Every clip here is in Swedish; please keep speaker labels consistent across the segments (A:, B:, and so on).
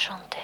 A: Enchanté.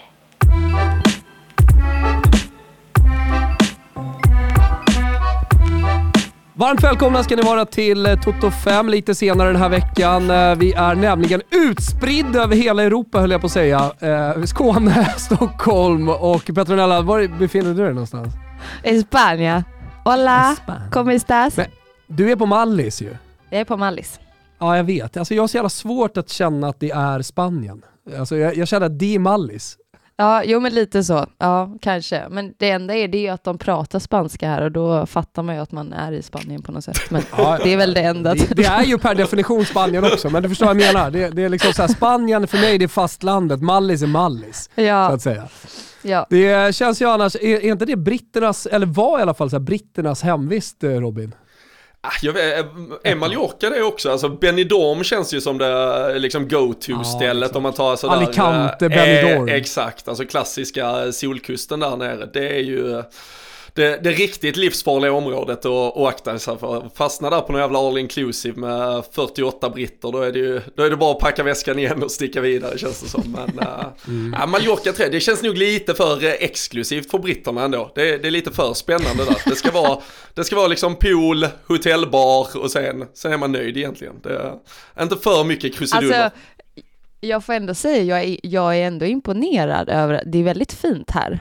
B: Varmt välkomna ska ni vara till Toto 5 lite senare den här veckan. Vi är nämligen utspridda över hela Europa, höll jag på att säga. Skåne, Stockholm och Petronella, var befinner du dig någonstans?
C: España. Hola, ¿cómo estás?
B: Men, du är på Mallis ju.
C: Jag är på Mallis.
B: Ja, jag vet. Alltså, jag har så jävla svårt att känna att det är Spanien. Alltså, jag känner att det är Mallis.
C: Ja, jo men lite så. Ja, kanske. Men det enda är det att de pratar spanska här och då fattar man ju att man är i Spanien på något sätt. Men ja, det är väl det enda.
B: Det är ju per definition Spanien också, men du förstår vad jag menar. Det är liksom så här, Spanien för mig det är fastlandet, Mallis är Mallis, ja. Så att säga.
C: Ja.
B: Det känns ju annars, är inte det britternas, eller var i alla fall så här, britternas hemvist, Robin?
D: Jag vet, är Mallorca det också? Alltså Benidorm känns ju som det liksom go-to-stället om man tar sådär.
B: Alicante, Benidorm.
D: Exakt, alltså klassiska solkusten där nere. Det är ju det riktigt livsfarliga området att akta sig för. Fastna där på någon jävla all inclusive med 48 britter, då är det bara att packa väskan igen och sticka vidare, känns det som. Men Mallorca 3, det känns nog lite för exklusivt för britterna ändå. Det är lite för spännande där. Det ska vara liksom pool, hotellbar och sen är man nöjd egentligen. Det är inte för mycket krusiduller.
C: Alltså, jag får ändå säga, jag är ändå imponerad över, det är väldigt fint här.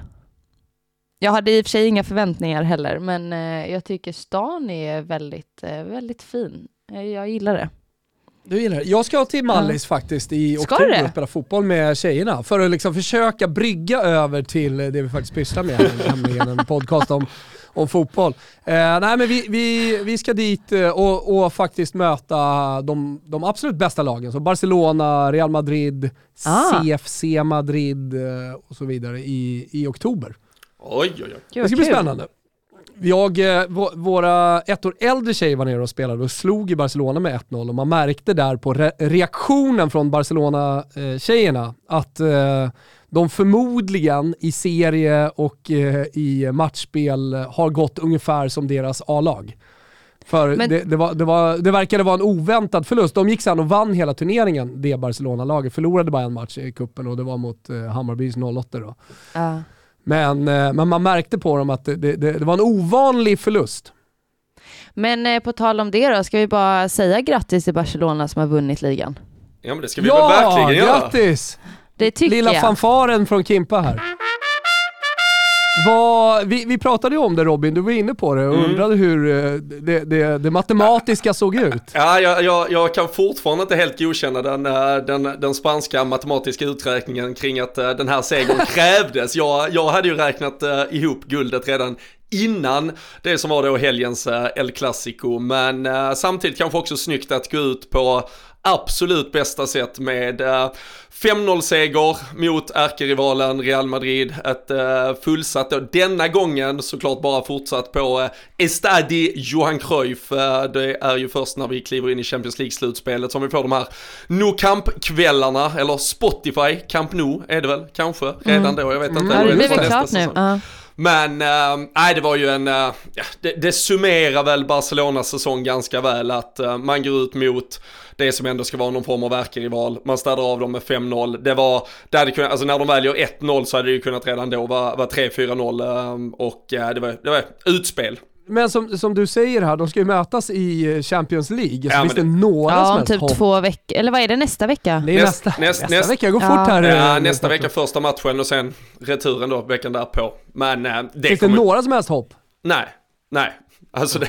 C: Jag hade i och för sig inga förväntningar heller, men jag tycker stan är väldigt, väldigt fin. Jag gillar det.
B: Du gillar det. Jag ska till Mallis faktiskt i oktober och spela fotboll med tjejerna för att liksom försöka brygga över till det vi faktiskt pysslar med, nämligen en podcast om fotboll. Nej, men vi ska dit och faktiskt möta de absolut bästa lagen. Så Barcelona, Real Madrid, CFC Madrid och så vidare i oktober.
D: Oj.
B: Det ska bli spännande. Våra ett år äldre tjejer var nere och spelade och slog i Barcelona med 1-0 och man märkte där på reaktionen från Barcelona-tjejerna att de förmodligen i serie och i matchspel har gått ungefär som deras A-lag. För det verkade vara en oväntad förlust. De gick sedan och vann hela turneringen, det Barcelona-laget. Förlorade bara en match i kuppen och det var mot Hammarbys 08 då. Men man märkte på dem att det var en ovanlig förlust.
C: Men på tal om det då, ska vi bara säga grattis till Barcelona som har vunnit ligan.
D: Ja, men det ska vi väl verkligen göra.
B: Ja, grattis!
C: Det tycker
B: Lilla
C: jag.
B: fanfaren från Kimpa här. Vi pratade ju om det, Robin, du var inne på det och undrade hur det matematiska såg ut.
D: Ja, jag kan fortfarande inte helt godkänna den spanska matematiska uträkningen kring att den här segern krävdes. Jag hade ju räknat ihop guldet redan innan det som var då helgens El Clasico, men samtidigt kanske också snyggt att gå ut på absolut bästa sätt med 5-0-seger mot ärkerivalen Real Madrid. Ett fullsatt och denna gången såklart bara fortsatt på Estadi Johan Cruyff. Det är ju först när vi kliver in i Champions League-slutspelet som vi får de här Nou Camp-kvällarna, eller Spotify Camp Nou är det väl kanske redan då, jag vet inte.
C: Ja, det blir väl klart nu.
D: Men det var ju det summerar väl Barcelonas säsong ganska väl att man går ut mot det som ändå ska vara någon form av ärkerival. Man städar av dem med 5-0. Det hade kunnat, alltså när de väljer 1-0 så hade det ju kunnat redan då vara 3-4-0 och det var utspel.
B: Men som du säger här, de ska ju mötas i Champions League. Så finns det några som helst
C: typ
B: hopp?
C: 2 veckor. Eller vad är det, nästa vecka?
B: Det är nästa vecka, går fort här.
D: Nästa vecka första matchen och sen returen då veckan därpå. Men
B: finns det några som helst hopp?
D: Nej. Alltså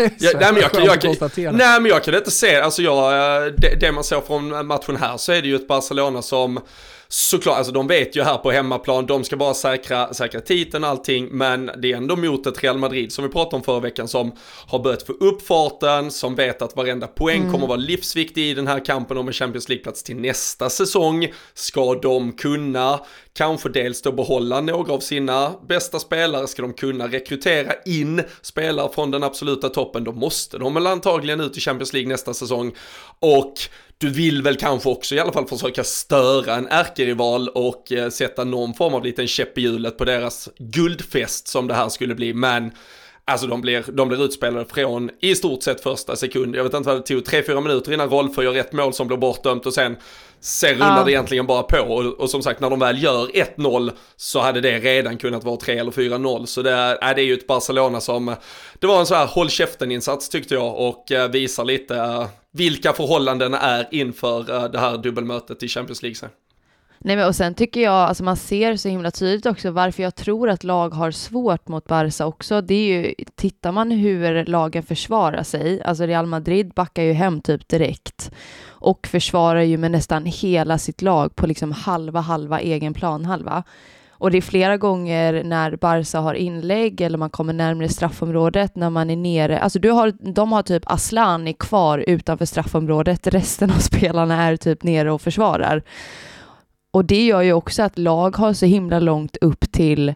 D: jag kan inte se, alltså det man ser från matchen här så är det ju ett Barcelona som såklart, alltså de vet ju här på hemmaplan, de ska bara säkra titeln och allting, men det är ändå mot ett Real Madrid som vi pratade om förra veckan som har börjat få upp farten, som vet att varenda poäng kommer vara livsviktig i den här kampen om en Champions League-plats till nästa säsong. Ska de kunna kanske dels då behålla några av sina bästa spelare, ska de kunna rekrytera in spelare från den absoluta toppen, då måste de väl antagligen ut i Champions League nästa säsong. Och du vill väl kanske också i alla fall försöka störa en ärkerival och sätta någon form av liten käpp i hjulet på deras guldfest som det här skulle bli. Men Alltså de blir utspelade från i stort sett första sekund. Jag vet inte vad det tog, 3-4 minuter innan Rolfö gör rätt mål som blir bortdömt och sen rullar det egentligen bara på. Och som sagt, när de väl gör 1-0 så hade det redan kunnat vara 3 eller 4-0. Så det är ju ett Barcelona som, det var en så här håll käften-insats tyckte jag, och visar lite vilka förhållanden är inför det här dubbelmötet i Champions League sen.
C: Nej, men och sen tycker jag, alltså man ser så himla tydligt också varför jag tror att lag har svårt mot Barca också. Det är ju, tittar man hur lagen försvarar sig, alltså Real Madrid backar ju hem typ direkt och försvarar ju med nästan hela sitt lag på liksom halva egen planhalva. Och det är flera gånger när Barca har inlägg eller man kommer närmare straffområdet när man är nere. Alltså de har typ Asllani kvar utanför straffområdet. Resten av spelarna är typ nere och försvarar. Och det gör ju också att lag har så himla långt upp till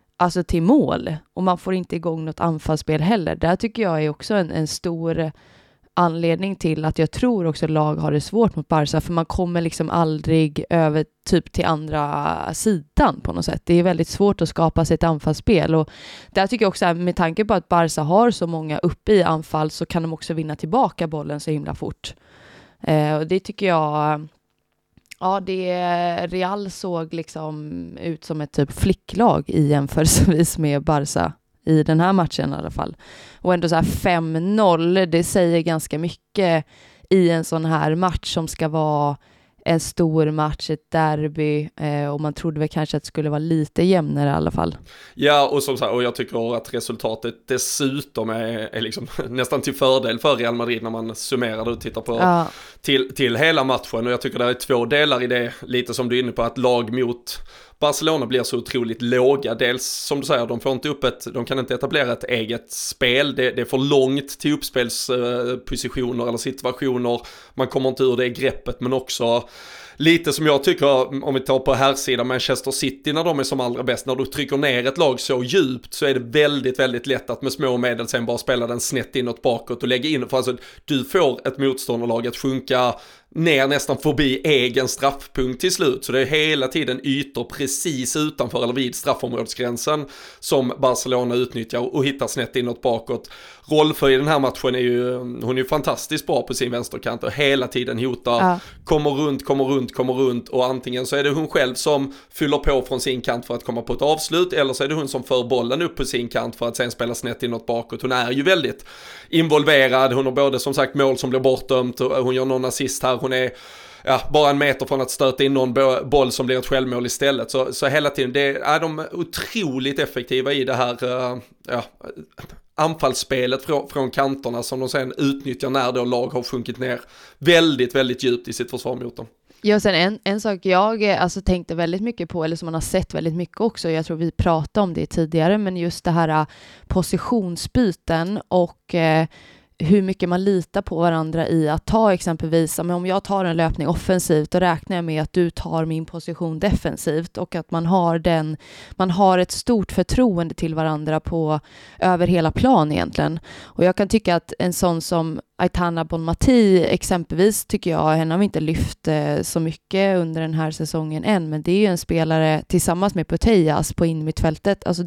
C: mål. Och man får inte igång något anfallsspel heller. Där tycker jag är också en stor anledning till att jag tror också lag har det svårt mot Barca. För man kommer liksom aldrig över typ till andra sidan på något sätt. Det är väldigt svårt att skapa sig ett anfallsspel. Och där tycker jag också, med tanke på att Barca har så många uppe i anfall, så kan de också vinna tillbaka bollen så himla fort. Och det tycker jag... Ja, Real såg liksom ut som ett typ flicklag i jämförelsevis med Barca i den här matchen i alla fall. Och ändå så här 5-0, det säger ganska mycket i en sån här match som ska vara en stor match, ett derby, och man trodde väl kanske att det skulle vara lite jämnare i alla fall.
D: Ja, och som sagt, och jag tycker att resultatet dessutom är liksom nästan till fördel för Real Madrid när man summerar det och tittar på till hela matchen. Och jag tycker det är 2 delar i det, lite som du är inne på, att lag mot Barcelona blir så otroligt låga. Dels som du säger, de kan inte etablera ett eget spel. Det är för långt till uppspelspositioner eller situationer. Man kommer inte ur det greppet, men också lite som jag tycker, om vi tar på här sidan Manchester City när de är som allra bäst, när du trycker ner ett lag så djupt så är det väldigt, väldigt lätt att med små medel sen bara spela den snett inåt bakåt och lägga in, för alltså du får ett motståndarlag att sjunka ner nästan förbi egen straffpunkt till slut, så det är hela tiden ytor precis utanför eller vid straffområdesgränsen som Barcelona utnyttjar och hittar snett inåt bakåt. Rolfö i den här matchen hon är ju fantastiskt bra på sin vänsterkant och hela tiden hotar, kommer runt och antingen så är det hon själv som fyller på från sin kant för att komma på ett avslut, eller så är det hon som för bollen upp på sin kant för att sen spela snett inåt bakåt. Hon är ju väldigt involverad, hon har både som sagt mål som blir bortdömt och hon gör någon assist här, hon är bara en meter från att stöta in någon boll som blir ett självmål istället. Så hela tiden, det är de otroligt effektiva i det här anfallsspelet från kanterna som de sen utnyttjar när då lag har sjunkit ner väldigt, väldigt djupt i sitt försvar mot dem.
C: Ja, sen en sak jag tänkte väldigt mycket på, eller som man har sett väldigt mycket också, jag tror vi pratade om det tidigare, men just det här positionsbyten och hur mycket man litar på varandra i att ta exempelvis, om jag tar en löpning offensivt, då räknar jag med att du tar min position defensivt, och att man har ett stort förtroende till varandra över hela plan egentligen. Och jag kan tycka att en sån som Aitana Bonmati exempelvis, tycker jag, henne har vi inte lyft så mycket under den här säsongen än, men det är ju en spelare tillsammans med Putellas på innermittfältet, alltså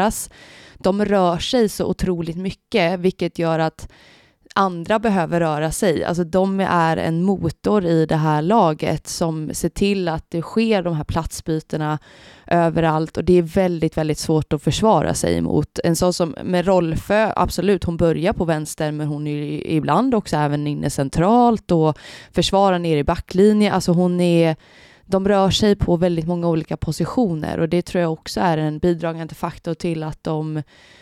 C: de rör sig så otroligt mycket, vilket gör att andra behöver röra sig. Alltså de är en motor i det här laget som ser till att det sker de här platsbytena överallt, och det är väldigt, väldigt svårt att försvara sig emot. En sån som med Rolfö, absolut, hon börjar på vänster, men hon är ibland också även inne centralt och försvarar ner i backlinje. Alltså de rör sig på väldigt många olika positioner, och det tror jag också är en bidragande faktor till att de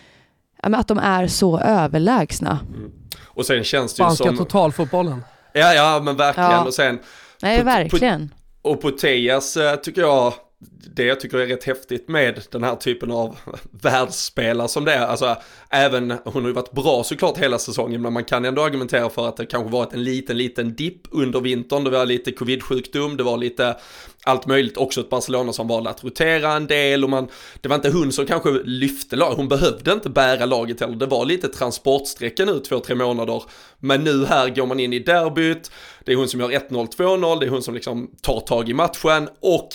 C: är så överlägsna.
D: Och sen känns det ju som
B: totalfotbollen.
D: Ja, men verkligen. Ja. Och sen
C: verkligen.
D: Och Putellas tycker jag, det jag tycker är rätt häftigt med den här typen av världsspelare som det är, alltså även, hon har ju varit bra såklart hela säsongen, men man kan ändå argumentera för att det kanske varit en liten dipp under vintern. Det var lite covid-sjukdom, det var lite allt möjligt, också ett Barcelona som valde att rotera en del, och det var inte hon som kanske lyfte lag, hon behövde inte bära laget heller, det var lite transportsträcka nu 2-3 månader, men nu här går man in i derbyt, det är hon som gör 1-0, 2-0, det är hon som liksom tar tag i matchen, och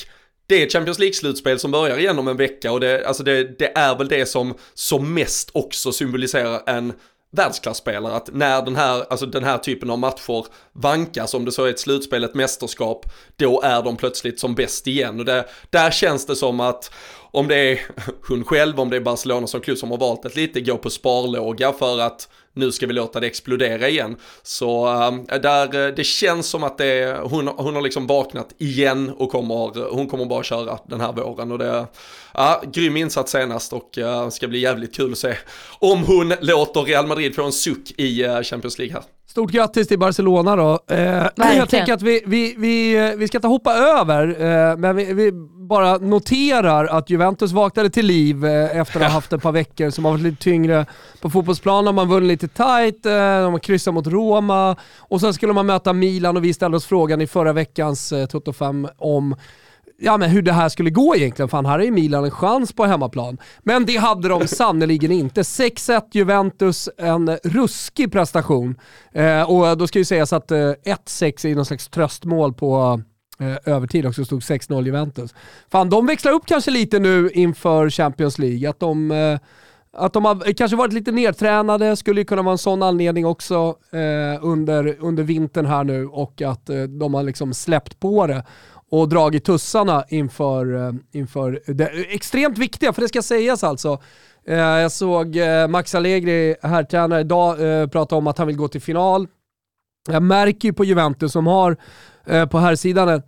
D: det är ett Champions League-slutspel som börjar igen om en vecka och det är väl det som mest också symboliserar en världsklasspelare, att när den här typen av matcher vankas, om det så är ett slutspel, ett mästerskap, då är de plötsligt som bäst igen. Och där känns det som att om det är hon själv, om det är Barcelona som klubb som har valt att lite gå på sparlåga för att nu ska vi låta det explodera igen. Så det känns som att hon har liksom vaknat igen och hon kommer bara köra den här våren. Och det grym insats senast och ska bli jävligt kul att se om hon låter Real Madrid få en suck i Champions League här.
B: Stort grattis till Barcelona då. Jag tänker att vi ska inte hoppa över, men vi bara noterar att Juventus vaknade till liv efter att ha haft ett par veckor som har varit lite tyngre på fotbollsplanen. Man vunnit lite tight, de har kryssat mot Roma och sen skulle man möta Milan och vi ställde oss frågan i förra veckans Toto 5 om men hur det här skulle gå egentligen. Fan, här är Milan en chans på hemmaplan. Men det hade de sannoliken inte. 6-1 Juventus, en ruskig prestation. Och då ska ju sägas att 1-6 är någon slags tröstmål på övertid också, stod 6-0 Juventus. Fan, de växlar upp kanske lite nu inför Champions League. Att de har kanske varit lite nedtränade, skulle ju kunna vara en sån anledning också under vintern här nu, och att de har liksom släppt på det och dragit tussarna inför det extremt viktiga, för det ska sägas alltså. Jag såg Max Allegri, herrtränare, idag prata om att han vill gå till final. Jag märker ju på Juventus som har på här sidan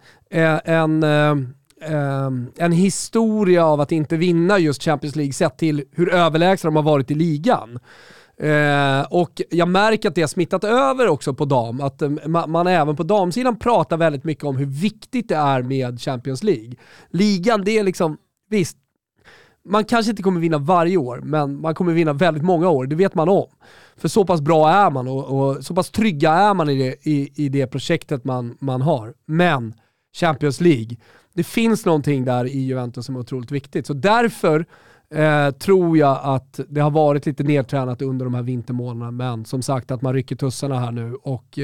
B: en historia av att inte vinna just Champions League sett till hur överlägsna de har varit i ligan. Och jag märker att det har smittat över också på dam, att man även på damsidan pratar väldigt mycket om hur viktigt det är med Champions League. Ligan, det är liksom, visst, man kanske inte kommer vinna varje år, men man kommer vinna väldigt många år, det vet man om. För så pass bra är man och så pass trygga är man i det projektet man har. Men Champions League, det finns någonting där i Juventus som är otroligt viktigt. Så därför tror jag att det har varit lite nedtränat under de här vintermånaderna, men som sagt att man rycker tussarna här nu och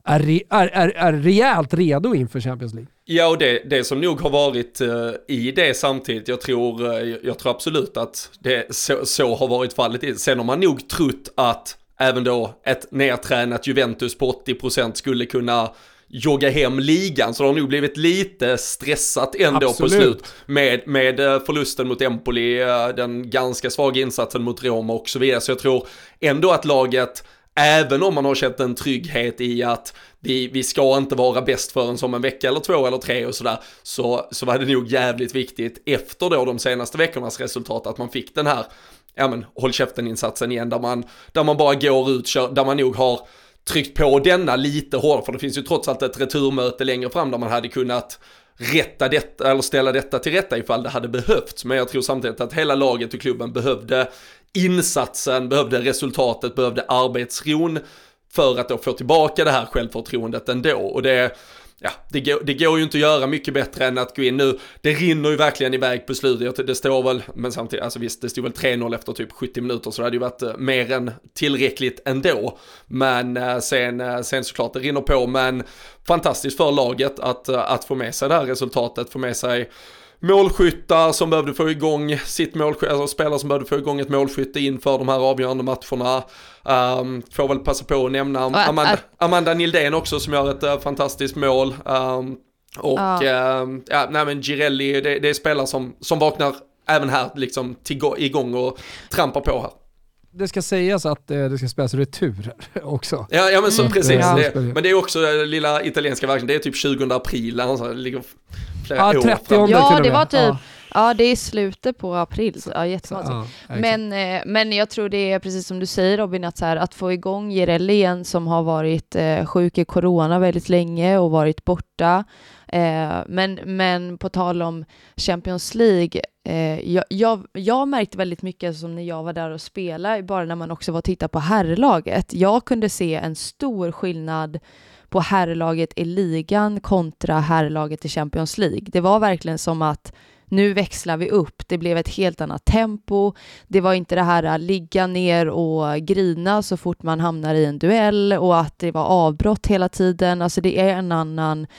B: är rejält redo inför Champions League.
D: Ja, och det som nog har varit i det samtidigt, jag tror absolut att det så har varit fallet. Sen har man nog trott att även då ett nedtränat Juventus på 80% skulle kunna jogga hem ligan, så det har nog blivit lite stressat ändå. Absolut. På slut med förlusten mot Empoli, den ganska svaga insatsen mot Roma och så vidare. Så jag tror ändå att laget, även om man har känt en trygghet i att vi ska inte vara bäst förrän som en vecka eller 2 eller 3 och sådär, så var det nog jävligt viktigt efter då de senaste veckornas resultat att man fick den här håll käften-insatsen igen, där man bara går ut, där man nog har tryckt på denna lite hårt, för det finns ju trots allt ett returmöte längre fram där man hade kunnat rätta detta eller ställa detta till rätta ifall det hade behövts. Men jag tror samtidigt att hela laget och klubben behövde insatsen, behövde resultatet, behövde arbetsron för att då få tillbaka det här självförtroendet ändå. Och det går ju inte att göra mycket bättre än att gå in nu. Det rinner ju verkligen iväg på slutet. Det står väl, men samtidigt, alltså visst, det stod väl 3-0 efter typ 70 minuter, så det hade ju varit mer än tillräckligt ändå. Men sen såklart det rinner på, men fantastiskt för laget att få med sig det här resultatet, få med sig målskyttar som behövde få igång sitt målskytte, alltså spelare som behövde få igång ett målskytte inför de här avgörande matcherna. Får väl passa på att nämna Amanda Nildén också, som gör ett fantastiskt mål. Men Girelli, det är spelare som vaknar även här liksom igång och trampar på här.
B: Det ska sägas att det ska spelas returer också.
D: Ja men så precis. Men det är också lilla italienska verkligen. Det är typ 20 april. Alltså, det ligger flera år
B: 30
D: fram.
C: Ja, det var typ... Ja, det är slutet på april. Ja, jättekonstigt. Men jag tror det är precis som du säger, Robin, att få igång Girelli igen, som har varit sjuk i corona väldigt länge och varit borta. Men på tal om Champions League, jag märkte väldigt mycket som när jag var där och spelade, bara när man också var och tittade på herrlaget. Jag kunde se en stor skillnad på herrlaget i ligan kontra herrlaget i Champions League. Det var verkligen som att nu växlar vi upp. Det blev ett helt annat tempo. Det var inte det här att ligga ner och grina så fort man hamnar i en duell och att det var avbrott hela tiden. Alltså det är en annan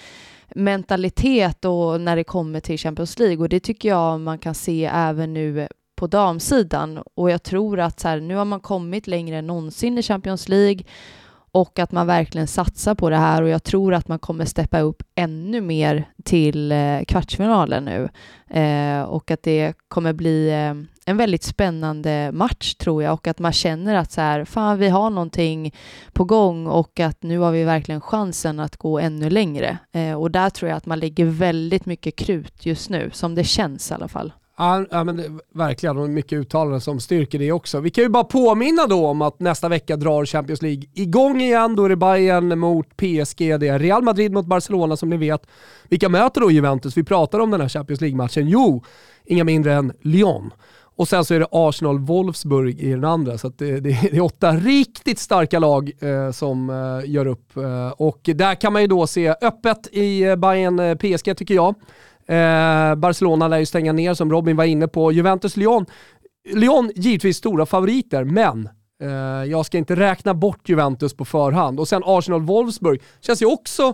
C: mentalitet och när det kommer till Champions League, och det tycker jag man kan se även nu på damsidan, och jag tror att så här, nu har man kommit längre än någonsin i Champions League och att man verkligen satsar på det här, och jag tror att man kommer steppa upp ännu mer till kvartsfinalen nu och att det kommer bli en väldigt spännande match, tror jag, och att man känner att så här, fan, vi har någonting på gång och att nu har vi verkligen chansen att gå ännu längre, och där tror jag att man lägger väldigt mycket krut just nu, som det känns i alla fall.
B: Ja, men verkligen, och mycket uttalanden som styrker det också. Vi kan ju bara påminna då om att nästa vecka drar Champions League igång igen. Då är det Bayern mot PSG, det är Real Madrid mot Barcelona som ni vet. Vilka möter då Juventus? Vi pratar om den här Champions League-matchen. Jo, inga mindre än Lyon. Och sen så är det Arsenal-Wolfsburg i den andra. Så att det är 8 riktigt starka lag som gör upp. Och där kan man ju då se öppet i Bayern PSG, tycker jag. Barcelona lär ju stänga ner, som Robin var inne på. Juventus-Lyon givetvis stora favoriter, men jag ska inte räkna bort Juventus på förhand. Och sen Arsenal-Wolfsburg känns ju också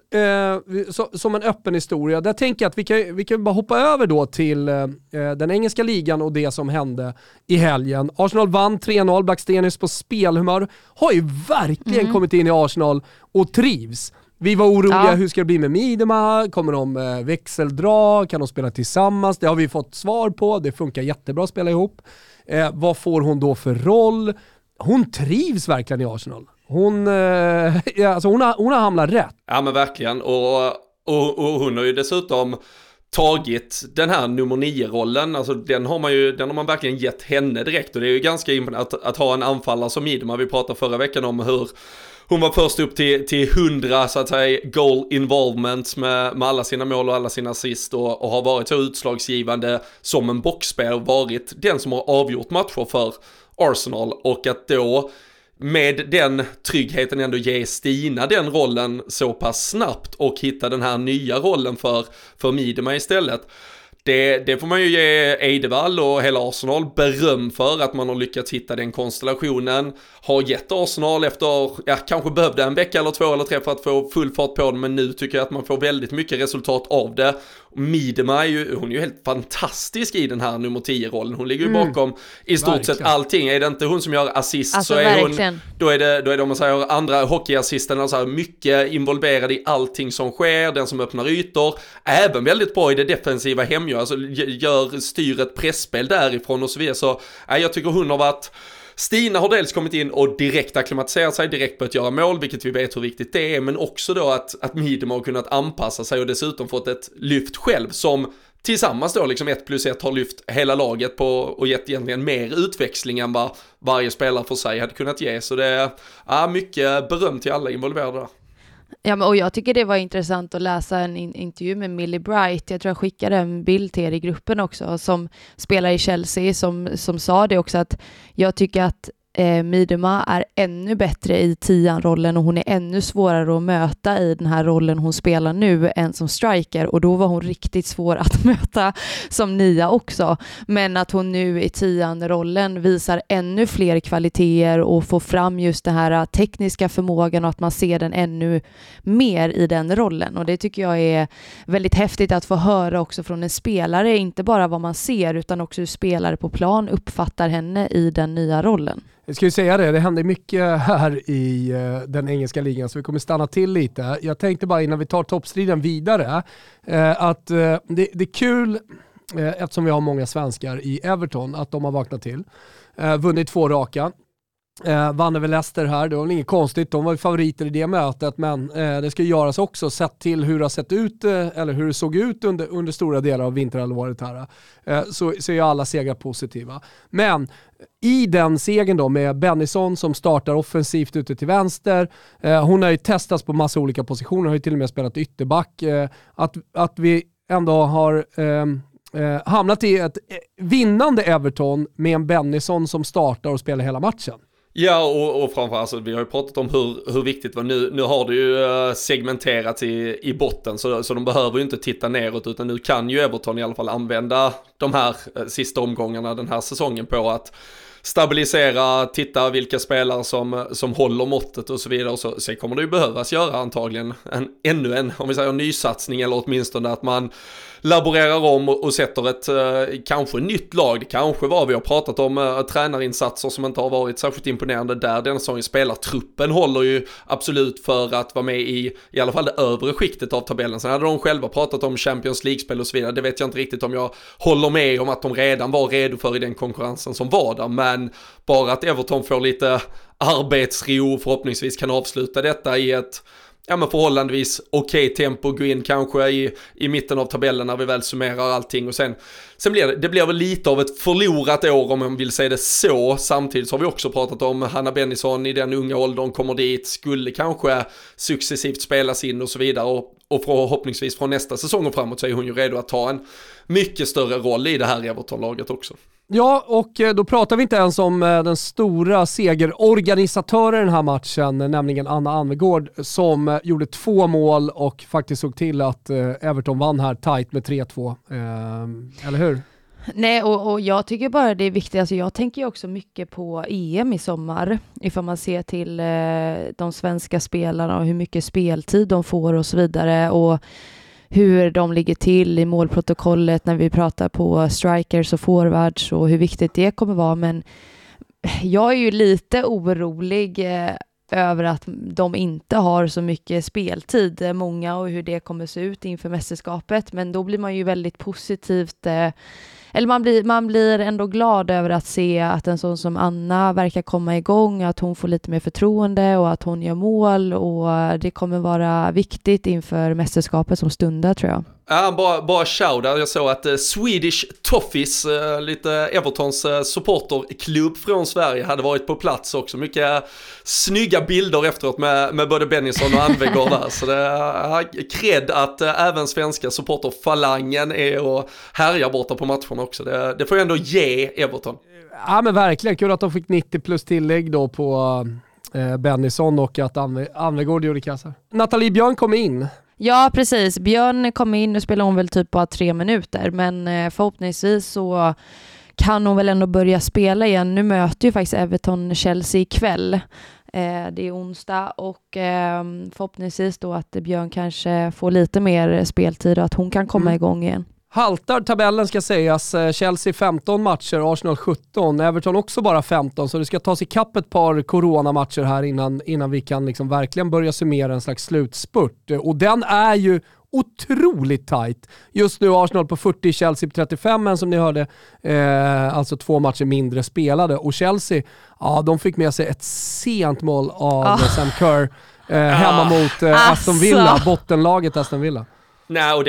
B: som en öppen historia. Där tänker jag att vi kan bara hoppa över då till den engelska ligan och det som hände i helgen. Arsenal vann 3-0, Blackstenius på spelhumör. Har ju verkligen kommit in i Arsenal och trivs. Vi var oroliga, hur ska det bli med Miedema? Kommer de växeldra? Kan de spela tillsammans? Det har vi fått svar på. Det funkar jättebra att spela ihop. Vad får hon då för roll? Hon trivs verkligen i Arsenal. Hon har hamnat rätt.
D: Ja, men verkligen. Och hon har ju dessutom tagit den här nummer 9-rollen. Alltså den har man verkligen gett henne direkt. Och det är ju ganska imponerande att ha en anfallare som Miedema. Vi pratade förra veckan om hur hon var först upp till 100 så att säga goal involvement med alla sina mål och alla sina assist, och har varit så utslagsgivande som en boxspelare och varit den som har avgjort matcher för Arsenal, och att då med den tryggheten ändå ge Stina den rollen så pass snabbt och hitta den här nya rollen för Miedema istället. Det får man ju ge Eidevall och hela Arsenal beröm för, att man har lyckats hitta den konstellationen. Har gett Arsenal efter, kanske behövde en vecka eller 2 eller 3 för att få full fart på den, men nu tycker jag att man får väldigt mycket resultat av det. Miedema hon är ju helt fantastisk i den här nummer 10-rollen. Hon ligger ju bakom i stort sett allting. Är det inte hon som gör assist, alltså, så är hon, då är det om man säger andra hockeyassisten, alltså mycket involverad i allting som sker, den som öppnar ytor, även väldigt bra i det defensiva hemgör, alltså styr ett pressspel därifrån och så vidare. Så jag tycker hon har varit... Stina har dels kommit in och direkt akklimatiserat sig, direkt börjat göra mål, vilket vi vet hur viktigt det är, men också då att Miedema har kunnat anpassa sig och dessutom fått ett lyft själv som tillsammans då liksom 1+1 har lyft hela laget på och gett egentligen mer utväxling än vad varje spelare för sig hade kunnat ge. Så det är mycket beröm till alla involverade där.
C: Ja, men, och jag tycker det var intressant att läsa en intervju med Millie Bright. Jag tror jag skickade en bild till er i gruppen också, som spelar i Chelsea, som sa det också, att jag tycker att Miedema är ännu bättre i 10-rollen och hon är ännu svårare att möta i den här rollen hon spelar nu än som striker, och då var hon riktigt svår att möta som 9 också, men att hon nu i 10-rollen visar ännu fler kvaliteter och får fram just den här tekniska förmågan och att man ser den ännu mer i den rollen, och det tycker jag är väldigt häftigt att få höra också från en spelare, inte bara vad man ser utan också hur spelare på plan uppfattar henne i den nya rollen.
B: Jag ska ju säga det händer mycket här i den engelska ligan, så vi kommer stanna till lite. Jag tänkte bara innan vi tar toppstriden vidare att det är kul, eftersom vi har många svenskar i Everton, att de har vaknat till. Vunnit 2 raka. Vann över Leicester här, det var inget konstigt, de var ju favoriter i det mötet, men det ska göras också sett till hur det har sett ut, eller hur det såg ut under stora delar av vinterhalvåret här, så är alla segrar positiva. Men i den segern då med Bennison som startar offensivt ute till vänster, hon har ju testats på massa olika positioner, har ju till och med spelat ytterback, att vi ändå har hamnat i ett vinnande Everton med en Bennison som startar och spelar hela matchen.
D: Ja, och framförallt, alltså, vi har ju pratat om hur viktigt det var. Nu har det ju segmenterats i botten, så de behöver ju inte titta neråt, utan nu kan ju Everton i alla fall använda de här sista omgångarna den här säsongen på att stabilisera, titta vilka spelare som håller måttet och så vidare. Och så kommer det ju behövas göra antagligen ännu en, om vi säger nysatsning, eller åtminstone att man laborerar om och sätter ett kanske nytt lag. Det kanske var, vi har pratat om tränarinsatser som inte har varit särskilt imponerande där den säsongen. Spelartruppen håller ju absolut för att vara med i alla fall det övre skiktet av tabellen. Sen hade de själva pratat om Champions League-spel och så vidare. Det vet jag inte riktigt om jag håller med om att de redan var redo för i den konkurrensen som var där. Men bara att Everton får lite arbetsro, förhoppningsvis kan avsluta detta i ett förhållandevis okej tempo, gå in kanske i mitten av tabellen när vi väl summerar allting, och sen blir det väl lite av ett förlorat år om man vill säga det så. Samtidigt så har vi också pratat om Hanna Bennison i den unga åldern, kommer dit, skulle kanske successivt spelas in och så vidare, och förhoppningsvis från nästa säsong och framåt så är hon ju redo att ta en mycket större roll i det här Everton-laget också.
B: Ja, och då pratar vi inte ens om den stora segerorganisatören i den här matchen, nämligen Anna Anvegård, som gjorde 2 mål och faktiskt såg till att Everton vann här tight med 3-2. Eller hur?
C: Nej, och jag tycker bara det är viktigt. Alltså jag tänker ju också mycket på EM i sommar. Ifall man ser till de svenska spelarna och hur mycket speltid de får och så vidare. Och hur de ligger till i målprotokollet när vi pratar på strikers och forwards och hur viktigt det kommer vara. Men jag är ju lite orolig över att de inte har så mycket speltid, många, och hur det kommer se ut inför mästerskapet. Men då blir man ju väldigt positivt, eller man blir ändå glad över att se att en sån som Anna verkar komma igång, att hon får lite mer förtroende och att hon gör mål, och det kommer vara viktigt inför mästerskapet som stundar, tror jag.
D: Ja, bara shout. Jag såg att Swedish Toffees, lite Evertons supporterklubb från Sverige, hade varit på plats också. Mycket snygga bilder efteråt med både Bennison och Anvegård där. Så det är cred att även svenska supporterfalangen är och härjar borta på matcherna också. Det får ju ändå ge Everton.
B: Ja, men verkligen. Kul att de fick 90 plus tillägg då på Bennison, och att Anvegård gjorde kassar. Nathalie Björn kom in.
C: Ja, precis. Björn kom in och spelade hon väl typ bara 3 minuter. Men förhoppningsvis så kan hon väl ändå börja spela igen. Nu möter ju faktiskt Everton Chelsea ikväll. Det är onsdag, och förhoppningsvis då att Björn kanske får lite mer speltid och att hon kan komma igång igen.
B: Haltar tabellen ska sägas. Chelsea 15 matcher, Arsenal 17, Everton också bara 15, så det ska tas i kapp ett par coronamatcher här innan vi kan liksom verkligen börja summera en slags slutspurt. Och den är ju otroligt tight. Just nu Arsenal på 40, Chelsea på 35, men som ni hörde alltså 2 matcher mindre spelade. Och Chelsea, ja, de fick med sig ett sent mål av Sam Kerr hemma mot Aston Villa, bottenlaget Aston Villa.
D: Nej, och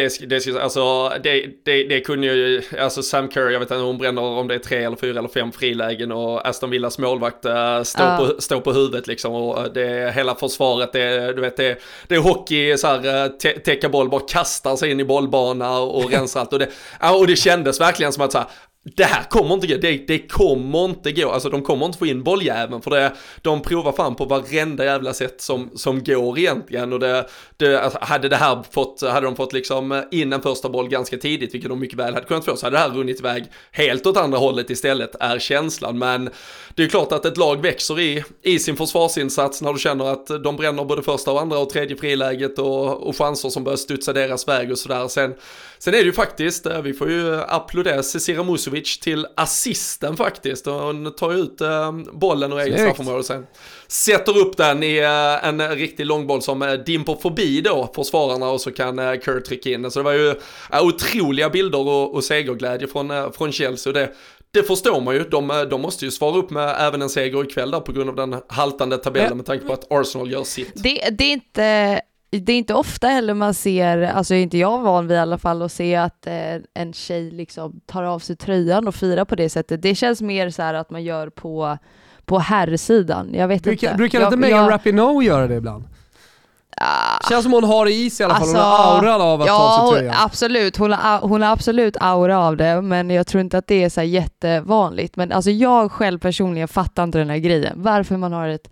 D: det kunde ju, alltså Sam Kerr, jag vet inte, hon bränner om det är 3 eller 4 eller 5 frilägen, och Aston Villas målvakt står på huvudet liksom, och det hela försvaret, det är hockey, så här täcka boll, bara kastar sig in i bollbana och rensar allt, och det kändes verkligen som att så här, det här kommer inte gå, det kommer inte gå, alltså de kommer inte få in bolljäveln, för de provar fram på varenda jävla sätt som går egentligen, och hade de fått liksom in en första boll ganska tidigt, vilket de mycket väl hade kunnat få, så hade det här runnit iväg helt åt andra hållet istället, är känslan. Men det är klart att ett lag växer i sin försvarsinsats när du känner att de bränner både första och andra och tredje friläget och chanser som börjar studsa deras väg och sådär. Sen är det ju faktiskt, vi får ju applådera Cecilia Musovic till assisten faktiskt. Hon tar ut bollen och egen straffområde, sen sätter upp den i en riktig långboll som dimper förbi då försvararna, och så kan Kerr trycka in den. Så det var ju otroliga bilder och segerglädje från Chelsea, och det förstår man ju. De måste ju svara upp med även en seger ikväll där på grund av den haltande tabellen, med tanke på att Arsenal gör sitt.
C: Det är inte ofta heller man ser, alltså inte jag van vid i alla fall, att se att en tjej liksom tar av sig tröjan och firar på det sättet. Det känns mer så här att man gör på herrsidan. Jag vet inte.
B: Brukar inte Megan Rapinoe göra det ibland? Känns som hon har det i sig i alla fall. Hon är aurad av att ta sig tröjan.
C: Absolut. Hon har absolut aura av det, men jag tror inte att det är så här jättevanligt. Men alltså jag själv personligen fattar inte den här grejen. Varför man har ett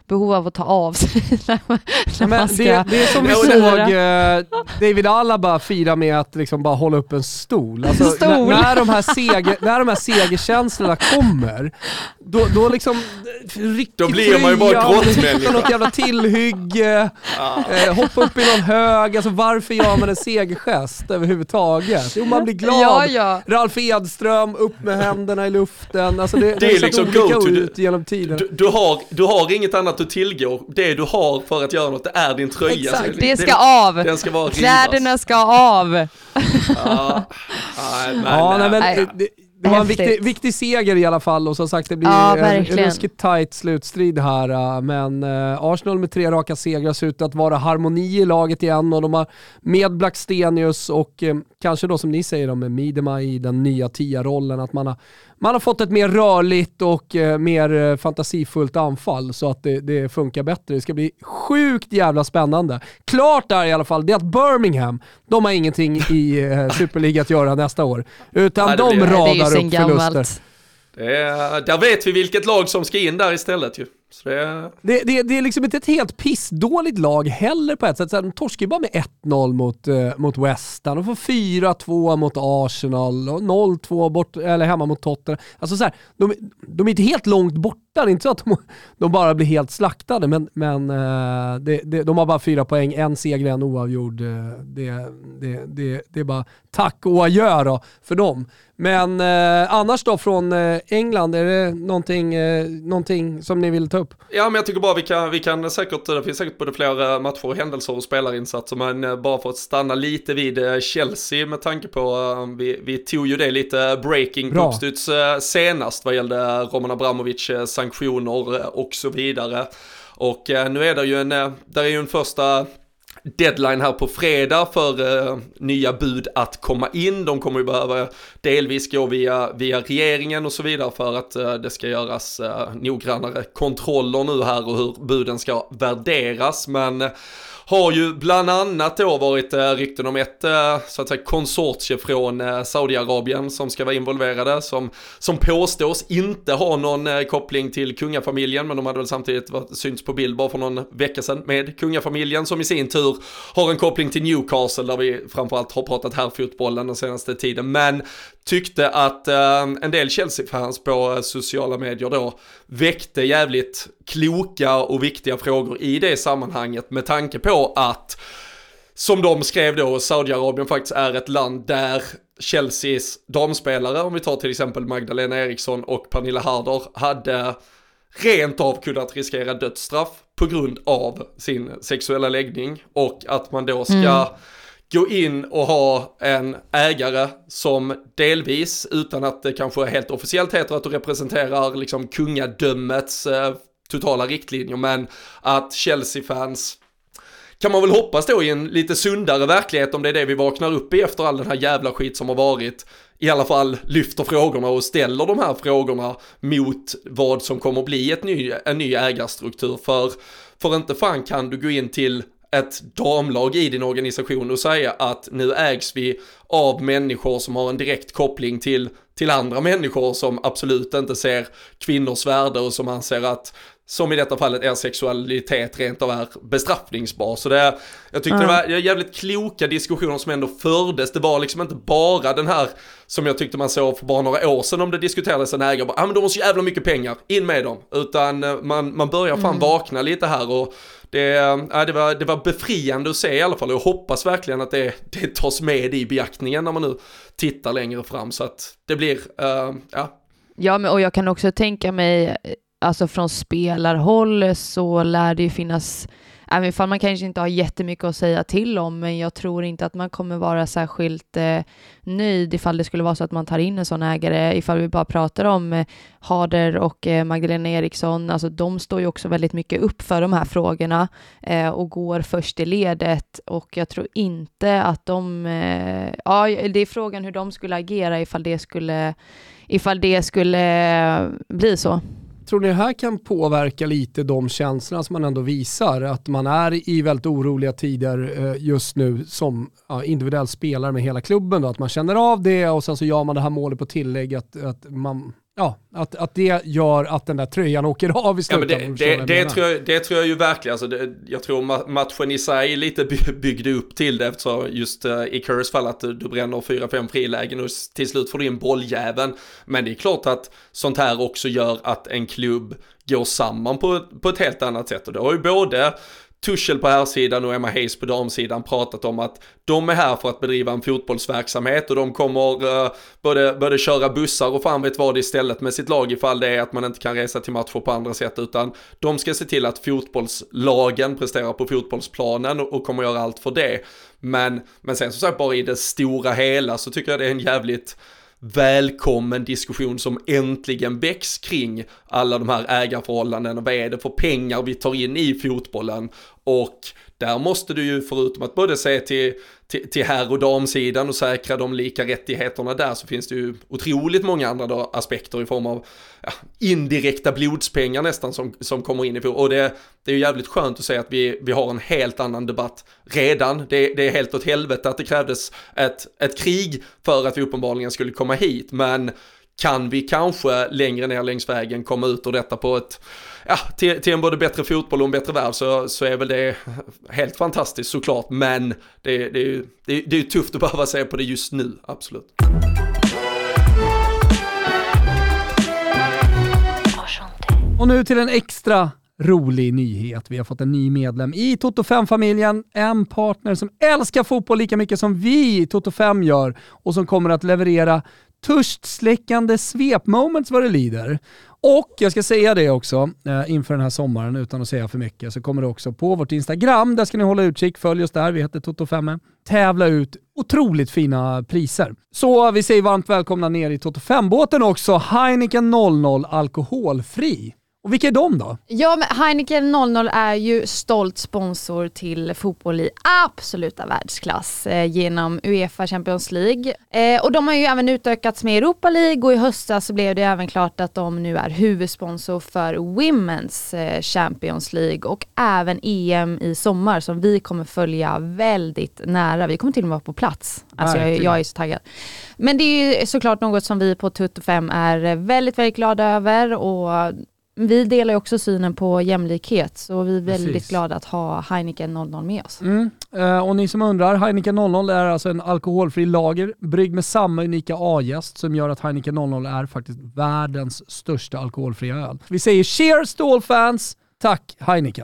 C: behov av att ta av sig när man ska...
B: det är som vi såg David Alaba fira med att liksom bara hålla upp en stol. Alltså, när de här segerkänslorna kommer, då liksom
D: då blir man ju bara grottmänniska.
B: Något jävla tillhygge, hoppa upp i någon hög. Alltså varför gör man en segergest överhuvudtaget? Jo, man blir glad.
C: Ja.
B: Ralf Edström, upp med händerna i luften. Alltså det
D: är liksom
B: olika ut genom tiden.
D: Du har inget annat att tillgå. Det du har för att göra något, det är din tröja.
C: Exakt, det ska av.
D: Den ska vara
C: kläderna ska av.
B: Det var en viktig seger i alla fall, och som sagt det blir en ruskigt tight slutstrid här, men Arsenal med 3 raka segrar ser ut att vara harmoni i laget igen, och de har med Blackstenius och kanske då som ni säger med Miedema i den nya 10-rollen, att man har fått ett mer rörligt och mer fantasifullt anfall så att det funkar bättre. Det ska bli sjukt jävla spännande. Klart är i alla fall det att Birmingham, de har ingenting i Superliga att göra nästa år, utan de radar upp förluster.
D: Där vet vi vilket lag som ska in där istället ju. Så
B: det är liksom inte ett helt pissdåligt lag heller på ett sätt. De torskar ju bara med 1-0 mot West Ham. De får 4-2 mot Arsenal och 0-2 bort, eller hemma mot Tottenham. Alltså så här, de är inte helt långt borta. Det är inte så att de bara blir helt slaktade, men de har bara 4 poäng, en seger, en oavgjord. Det är bara tack och adjö då för dem. Men annars då från England, är det någonting som ni vill ta upp?
D: Ja, men jag tycker bara vi kan säkert, det finns säkert både fler matcher och händelser och spelarinsatser, men bara för att stanna lite vid Chelsea med tanke på, vi tog ju det lite breaking på uppstuds senast vad gällde Roman Abramovic sanktioner och så vidare. Och nu är det ju en första deadline här på fredag för nya bud att komma in. De kommer ju behöva delvis gå via regeringen och så vidare för att det ska göras noggrannare kontroller nu här och hur buden ska värderas, men har ju bland annat då varit rykten om ett så att säga konsortie från Saudiarabien som ska vara involverade, som påstås inte ha någon koppling till kungafamiljen, men de hade väl samtidigt synts på bild bara för någon vecka sedan med kungafamiljen, som i sin tur har en koppling till Newcastle, där vi framförallt har pratat här fotbollen den senaste tiden, men tyckte att en del Chelsea-fans på sociala medier då väckte jävligt kloka och viktiga frågor i det sammanhanget, med tanke på att, som de skrev då, Saudiarabien faktiskt är ett land där Chelseas damspelare, om vi tar till exempel Magdalena Eriksson och Pernilla Harder, hade rent av kunnat riskera dödsstraff på grund av sin sexuella läggning, och att man då ska gå in och ha en ägare som delvis, utan att det kanske helt officiellt heter att du representerar liksom kungadömets totala riktlinjer, men att Chelsea-fans, kan man väl hoppas då, i en lite sundare verklighet, om det är det vi vaknar upp i efter all den här jävla skit som har varit, i alla fall lyfter frågorna och ställer de här frågorna mot vad som kommer att bli en ny ägarstruktur. För inte fan kan du gå in till ett damlag i din organisation och säga att nu ägs vi av människor som har en direkt koppling till andra människor som absolut inte ser kvinnors värde och som anser att, som i detta fallet, är sexualitet rent av är bestraffningsbar. Så jag tyckte det var jävligt kloka diskussioner som ändå fördes. Det var liksom inte bara den här som jag tyckte man såg för bara några år sedan, om det diskuterades en ägare, men de har så jävla mycket pengar, in med dem. Utan man börjar fan vakna lite här, och det var befriande att se i alla fall, och jag hoppas verkligen att det tas med i beaktningen när man nu tittar längre fram, så att det blir,
C: Ja, men och jag kan också tänka mig, alltså från spelarhåll så lär det ju finnas, även om man kanske inte har jättemycket att säga till om, men jag tror inte att man kommer vara särskilt nöjd ifall det skulle vara så att man tar in en sån ägare. Ifall vi bara pratar om Harder och Magdalena Eriksson, alltså de står ju också väldigt mycket upp för de här frågorna och går först i ledet, och jag tror inte att det är frågan hur de skulle agera ifall det skulle bli så.
B: Tror ni det här kan påverka lite de känslorna som man ändå visar, att man är i väldigt oroliga tider just nu som individuell spelare med hela klubben då, att man känner av det, och sen så gör man det här målet på tillägg, att att det gör att den där tröjan åker av i slutändan.
D: Det tror jag ju verkligen. Alltså jag tror matchen i sig lite byggde upp till det, eftersom just i Currys fall att du bränner 4-5 frilägen och till slut får du in bolljäveln. Men det är klart att sånt här också gör att en klubb går samman på ett helt annat sätt. Och det har ju både Tuchel på här sidan och Emma Hayes på damsidan pratat om att de är här för att bedriva en fotbollsverksamhet och de kommer både köra bussar och fan vet vad istället med sitt lag ifall det är att man inte kan resa till matcher på andra sätt, utan de ska se till att fotbollslagen presterar på fotbollsplanen och kommer göra allt för det. Men sen så sagt, bara i det stora hela så tycker jag det är en jävligt välkommen diskussion som äntligen väcks kring alla de här ägarförhållanden och vad är det för pengar vi tar in i fotbollen. Och där måste du ju, förutom att både se till herr- och damsidan och säkra de lika rättigheterna där, så finns det ju otroligt många andra aspekter i form av indirekta blodspengar nästan som kommer in i fotboll. Och det är ju jävligt skönt att säga att vi har en helt annan debatt redan. Det är helt åt helvete att det krävdes ett krig för att vi uppenbarligen skulle komma hit, men kan vi kanske längre ner längs vägen komma ut ur detta på till en både bättre fotboll och en bättre värld, så är väl det helt fantastiskt såklart, men det är ju tufft att behöva säga på det just nu, absolut.
B: Och nu till en extra rolig nyhet. Vi har fått en ny medlem i Toto 5-familjen. En partner som älskar fotboll lika mycket som vi i Toto 5 gör och som kommer att leverera törstsläckande svepmoments vad det lider. Och jag ska säga det också inför den här sommaren utan att säga för mycket, så kommer det också på vårt Instagram, där ska ni hålla utkik, följ oss där, vi heter Toto 5, tävla ut otroligt fina priser. Så vi säger varmt välkomna ner i Toto 5-båten också, Heineken 00 alkoholfri. Och vilka är de då?
C: Ja, men Heineken 00 är ju stolt sponsor till fotboll i absoluta världsklass genom UEFA Champions League. Och de har ju även utökats med Europa League, och i höstas så blev det även klart att de nu är huvudsponsor för Women's Champions League och även EM i sommar som vi kommer följa väldigt nära. Vi kommer till och med vara på plats. Alltså jag är så taggad. Men det är ju såklart något som vi på Toto 5 är väldigt, väldigt glada över, och vi delar ju också synen på jämlikhet, så vi är väldigt glada att ha Heineken 00 med oss.
B: Och ni som undrar, Heineken 00 är alltså en alkoholfri lager brygg med samma unika A-gäst som gör att Heineken 00 är faktiskt världens största alkoholfria öl. Vi säger cheers to all fans, tack Heineken!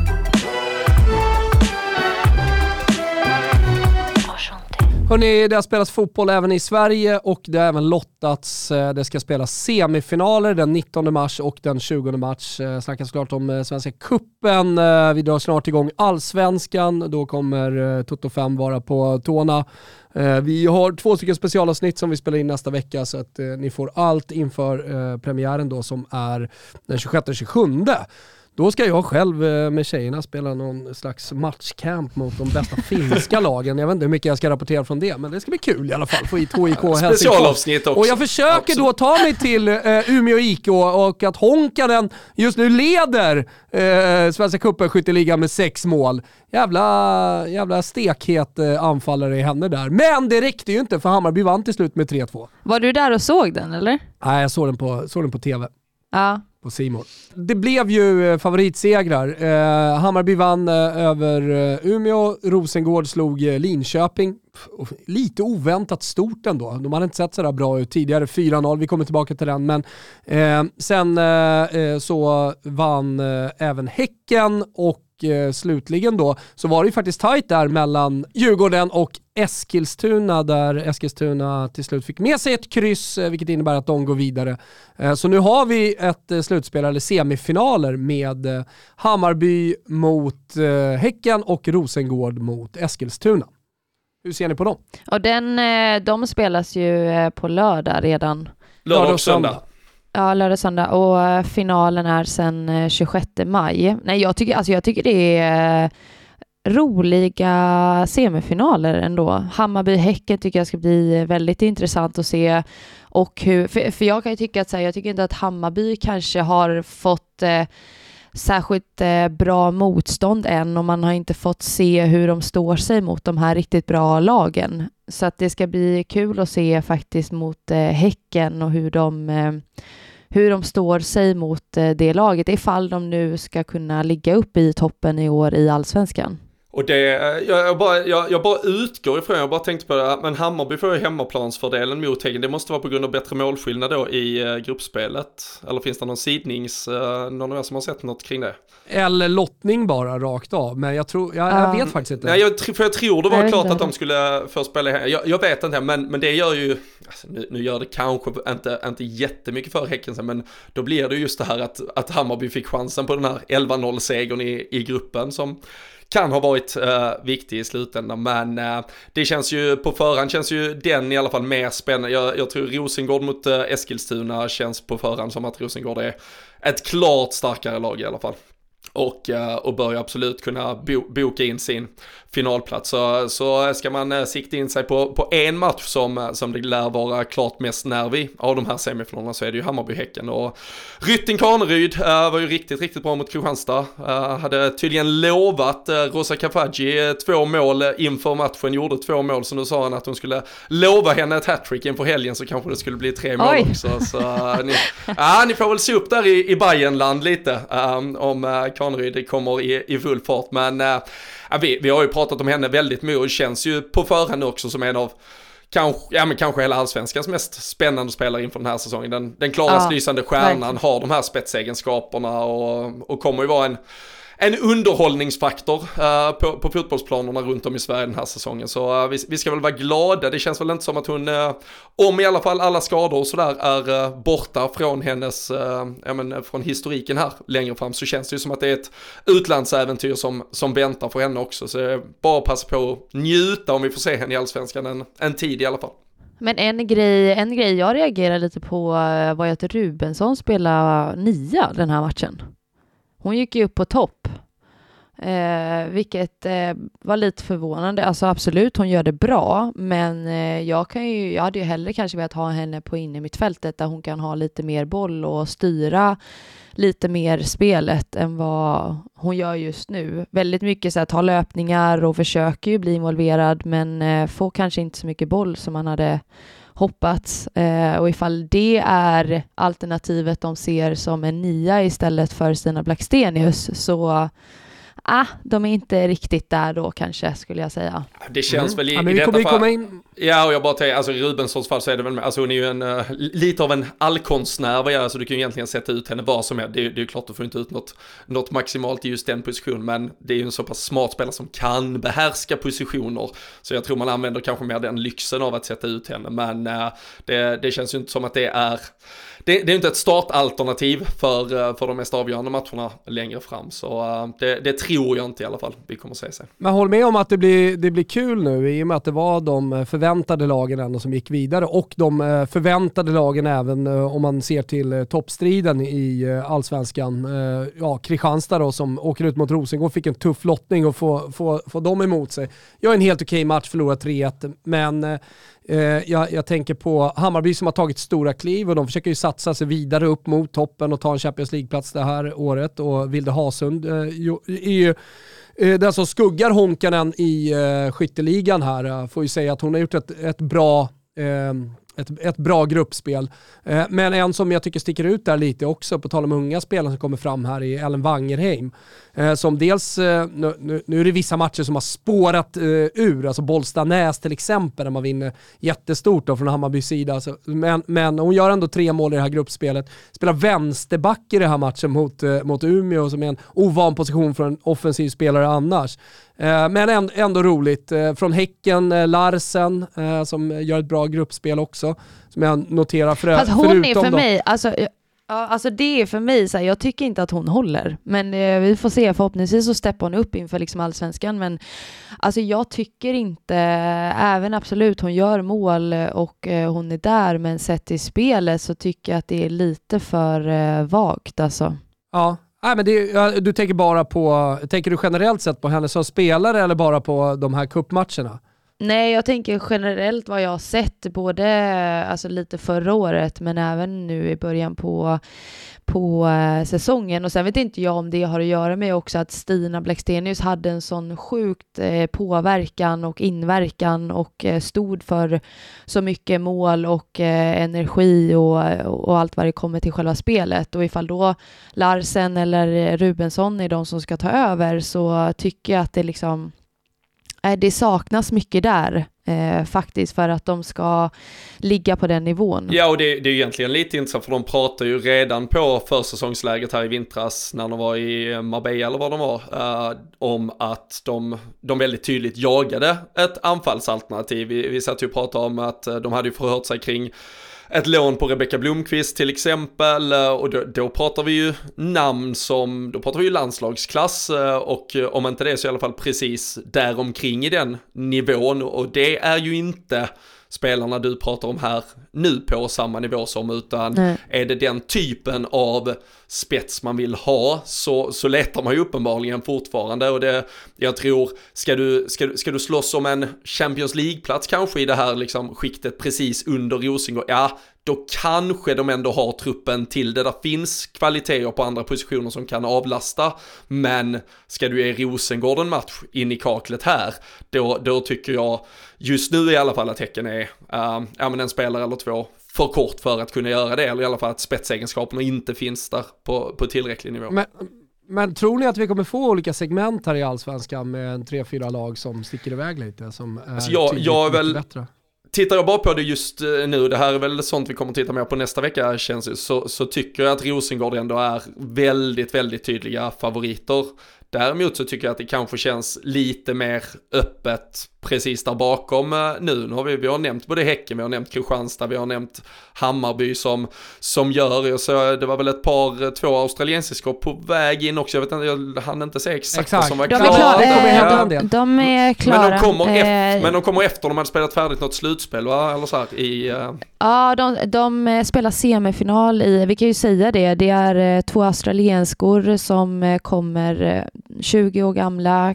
B: Hörrni, det har spelats fotboll även i Sverige och det har även lottats. Det ska spelas semifinaler den 19 mars och den 20 mars. Snackas klart om Svenska Cupen. Vi drar snart igång Allsvenskan. Då kommer Toto 5 vara på tårna. Vi har 2 stycken specialavsnitt som vi spelar in nästa vecka, så att ni får allt inför premiären då, som är den 26-27. Då ska jag själv med tjejerna spela någon slags matchcamp mot de bästa finska lagen. Jag vet inte hur mycket jag ska rapportera från det, men det ska bli kul i alla fall. Få hit HIK
D: specialavsnitt också.
B: Och jag försöker då ta mig till Umeå IK, och att Honkanen just nu leder Svenska Cupen skytteligan med 6 mål. Jävla stekhet anfallare i henne där. Men det räckte ju inte, för Hammarby vann till slut med 3-2.
C: Var du där och såg den, eller?
B: Nej, jag såg den på TV.
C: Ja.
B: På Simon. Det blev ju favoritsegrar. Hammarby vann över Umeå, Rosengård slog Linköping. Lite oväntat stort ändå. De hade inte sett så där bra ut tidigare. 4-0, vi kommer tillbaka till den. Men sen så vann även Häcken, och slutligen då så var det ju faktiskt tajt där mellan Djurgården och Eskilstuna, där Eskilstuna till slut fick med sig ett kryss, vilket innebär att de går vidare. Så nu har vi ett slutspel, eller semifinaler, med Hammarby mot Häcken och Rosengård mot Eskilstuna. Hur ser ni på dem?
C: Och de spelas ju på lördag redan.
D: Lördag och söndag.
C: Ja, lördag söndag, och finalen är sen 26 maj. Nej, jag tycker det är roliga semifinaler ändå. Hammarby-Häcken tycker jag ska bli väldigt intressant att se. Och för jag kan ju tycka att jag tycker inte att Hammarby kanske har fått särskilt bra motstånd än, och man har inte fått se hur de står sig mot de här riktigt bra lagen. Så att det ska bli kul att se faktiskt mot Häcken och hur de står sig mot det laget, ifall de nu ska kunna ligga upp i toppen i år i Allsvenskan.
D: Och det, jag bara utgår ifrån, jag bara tänkte på det, men Hammarby får ju hemmaplansfördelen mot Häcken. Det måste vara på grund av bättre målskillnad då i gruppspelet. Eller finns det någon sidnings, någon av er som har sett något kring det?
B: Eller lottning bara rakt av, men jag vet faktiskt inte.
D: Nej, jag tror det var klart att de skulle få spela här. Jag vet inte, men det gör ju, alltså, nu gör det kanske inte jättemycket för Häcken sen, men då blir det just det här att Hammarby fick chansen på den här 11-0-segern i gruppen som kan ha varit viktig i slutändan, men det känns ju på förhand, känns ju den i alla fall mer spännande. Jag tror Rosengård mot Eskilstuna känns på förhand som att Rosengård är ett klart starkare lag i alla fall. Och bör ju absolut kunna boka in sin finalplats. Så ska man sikta in sig på en match som det lär vara klart mest nervig av de här semifinalerna, så är det ju Hammarby-Häcken. Och Rytting-Kaneryd var ju riktigt bra mot Kristianstad. Hade tydligen lovat Rosa Kafaji 2 mål inför matchen, gjorde 2 mål, så nu sa han att hon skulle lova henne ett hattrick inför helgen, så kanske det skulle bli 3 mål också. Så ni får väl se upp där i Bayernland lite om Kaneryd kommer i full fart, men vi har ju pratat om henne väldigt mycket och känns ju på förhand också som en av kanske hela Allsvenskans mest spännande spelare inför den här säsongen. Den klarast lysande stjärnan, verkligen. Har de här spetsegenskaperna och kommer ju vara en underhållningsfaktor på fotbollsplanerna runt om i Sverige den här säsongen. Så vi ska väl vara glada. Det känns väl inte som att hon, om i alla fall alla skador och sådär är borta från hennes, från historiken här längre fram, så känns det ju som att det är ett utlandsäventyr som väntar för henne också. Så bara passa på att njuta om vi får se henne i Allsvenskan en tid i alla fall.
C: Men en grej jag reagerar lite på var ju att Rubensson spelade 9 den här matchen. Hon gick ju upp på topp, vilket var lite förvånande. Alltså absolut, hon gör det bra, men jag hade ju hellre kanske velat ha henne på inne i mittfältet där hon kan ha lite mer boll och styra lite mer spelet än vad hon gör just nu. Väldigt mycket så här, ta löpningar och försöker ju bli involverad, men får kanske inte så mycket boll som man hade hoppats, och ifall det är alternativet de ser som en 9 istället för Stina Blackstenius, så de är inte riktigt där då kanske, skulle jag säga.
D: Det känns väl i detta fall. Ja, och jag bara tänker, alltså i Rubenssons fall så är det väl, alltså hon är ju lite av en allkonstnär, alltså du kan ju egentligen sätta ut henne vad som är. Det är ju klart att du får inte ut något maximalt i just den positionen, men det är ju en så pass smart spelare som kan behärska positioner, så jag tror man använder kanske mer den lyxen av att sätta ut henne, men det känns ju inte som att det är inte ett startalternativ för de mest avgörande matcherna längre fram, så det tror jag inte i alla fall vi kommer att se sig.
B: Men håll med om att det blir kul nu, i och med att det var de förväntade lagen ändå som gick vidare, och de förväntade lagen även om man ser till toppstriden i Allsvenskan. Kristianstad då, som åker ut mot Rosengård, fick en tuff lottning och få dem emot sig. Jag är en helt okej match, förlorat 3-1, men jag tänker på Hammarby som har tagit stora kliv, och de försöker ju satsa sig vidare upp mot toppen och ta en Champions League-plats det här året, och Vilde Hasund är ju den som skuggar Honkanen i skytteligan här. Får ju säga att hon har gjort ett bra gruppspel. Men en som jag tycker sticker ut där lite också, på tal om unga spelare som kommer fram här, i Ellen Wangerheim. Som dels, nu är det vissa matcher som har spårat ur, alltså Bollstanäs till exempel, där man vinner jättestort då från Hammarbys sida. Alltså, men hon gör ändå 3 mål i det här gruppspelet. Spelar vänsterback i det här matchen mot Umeå, som är en ovan position för en offensiv spelare annars. Men ändå roligt. Från Häcken, Larsen, som gör ett bra gruppspel också, som jag noterar
C: fast hon är för mig, alltså det är för mig så här, jag tycker inte att hon håller, men vi får se, förhoppningsvis så steppar hon upp inför liksom Allsvenskan, men alltså jag tycker inte, även absolut hon gör mål och hon är där, men sett i spelet så tycker jag att det är lite för vagt alltså.
B: Ja. Nej, men du tänker bara på, tänker du generellt sett på henne som spelare eller bara på de här cupmatcherna?
C: Nej, jag tänker generellt vad jag har sett, både alltså lite förra året men även nu i början på säsongen. Och sen vet inte jag om det har att göra med också att Stina Blackstenius hade en sån sjukt påverkan och inverkan och stod för så mycket mål och energi och allt vad det kommer till själva spelet. Och ifall då Larsen eller Rubensson är de som ska ta över, så tycker jag att det liksom det saknas mycket där faktiskt för att de ska ligga på den nivån.
D: Ja, och det är egentligen lite intressant, för de pratar ju redan på försäsongsläget här i vintras när de var i Marbella eller vad de var, om att de väldigt tydligt jagade ett anfallsalternativ. Vi satt ju och pratade om att de hade ju förhört sig kring ett lån på Rebecka Blomqvist till exempel, och då pratar vi ju namn som, då pratar vi ju landslagsklass, och om inte det så i alla fall precis däromkring i den nivån, och det är ju inte spelarna du pratar om här nu på samma nivå som, utan är det den typen av spets man vill ha, så letar man ju uppenbarligen fortfarande. Och det, jag tror, ska du slåss om en Champions League-plats kanske i det här liksom skiktet precis under Rosengård, ja, då kanske de ändå har truppen till det. Där finns kvaliteter på andra positioner som kan avlasta, men ska du ge Rosengård en match in i kaklet här, då tycker jag just nu i alla fall att Häcken är men en spelare eller två för kort för att kunna göra det, eller i alla fall att spetsegenskaperna inte finns där på tillräcklig nivå.
B: Men tror ni att vi kommer få olika segment här i Allsvenskan med en 3-4 lag som sticker iväg lite, som är
D: alltså jag är väl
B: bättre?
D: Tittar jag bara på det just nu, det här är väl sånt vi kommer att titta mer på nästa vecka känns det, så tycker jag att Rosengård ändå är väldigt, väldigt tydliga favoriter. Däremot så tycker jag att det kanske känns lite mer öppet precis där bakom nu. Nu har vi har nämnt både Häcken, vi har nämnt Kristianstad, vi har nämnt Hammarby som gör, så det var väl två australiensiska på väg in också. Jag vet inte, jag hann inte se exakt vad som var klart.
C: De är klara.
D: Men de kommer efter de hade spelat färdigt något slutspel, va? Eller så här,
C: Ja, de spelar semifinal i, vi kan ju säga det är två australienskor som kommer, 20 år gamla,